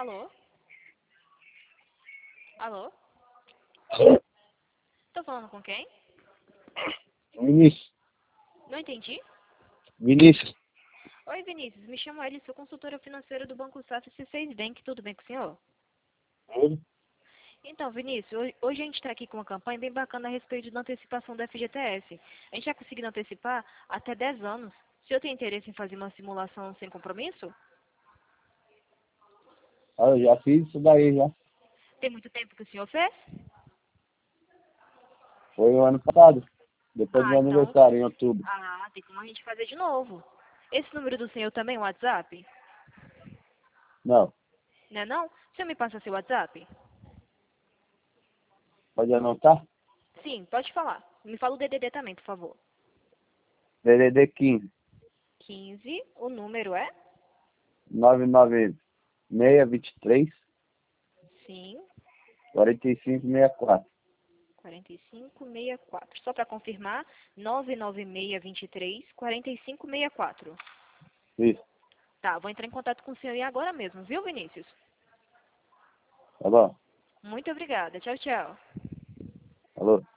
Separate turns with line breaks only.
Alô? Alô? Tô falando com quem?
Vinícius.
Não entendi.
Vinícius.
Oi, Vinícius. Me chamo Eli, sou consultora financeira do Banco Safra C6 Bank. Tudo bem com o senhor?
Oi?
Então, Vinícius, hoje a gente está aqui com uma campanha bem bacana a respeito da antecipação do FGTS. A gente já conseguiu antecipar até 10 anos. O senhor tem interesse em fazer uma simulação sem compromisso?
Eu já fiz isso daí já.
Tem muito tempo que o senhor fez?
Foi o ano passado. Depois do
Ah,
meu
então...
aniversário, em outubro.
tem como a gente fazer de novo. Esse número do senhor também é o WhatsApp?
Não.
Não é não? O senhor me passa seu WhatsApp?
Pode anotar?
Sim, pode falar. Me fala o DDD também, por favor.
DDD 15
15, o número é?
99623
Sim,
4564.
4564. Só para confirmar, 99623 4564.
Isso.
Tá, vou entrar em contato com o senhor agora mesmo, viu, Vinícius?
Tá bom?
Muito obrigada. Tchau, tchau.
Alô?